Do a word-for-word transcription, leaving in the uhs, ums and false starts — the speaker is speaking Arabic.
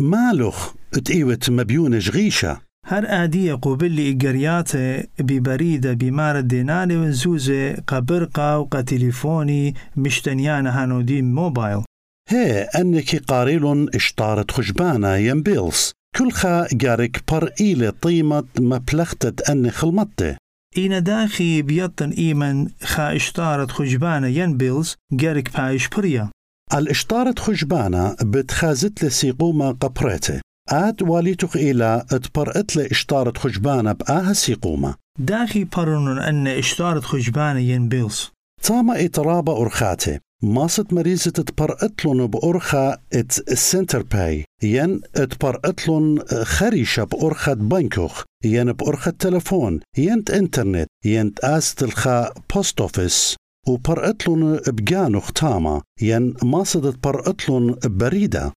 مالوخ تقيوت مبيون جغيشة. هر آدية قبل إجرياته ببريدة بمار الدينار وزوزة قبرقة وقتليفوني مشتنيان هانودين موبايل. هي أنك قاريل اشتارت خجبانة ينبيلس كلها جارك بر إيلي طيمة مبلغتة أن خلمته. إينا داخي بيطن إيمن خا اشتارت خجبانة ينبيلس جارك بايش بريا. الاشتارت خجبانة بتخازت لسيقومة قبرته. آد واليتخ إلى اتبرقت لاشتارت خجبانة بآها سيقومة. داخي برنون أن اشتارت خجبانة ينبيلس. تاما اترابة أرخاته. ماست مريزة اتبرقتلون بأرخا ات السنتر باي ين اتبرقتلون خريشة بأرخة بنكوخ ين بأرخة تلفون ينت انترنت ينت آست الخا بوست اوفيس وبرقتلون بجانوخ تاما ين ماست اتبرقتلون بريدة.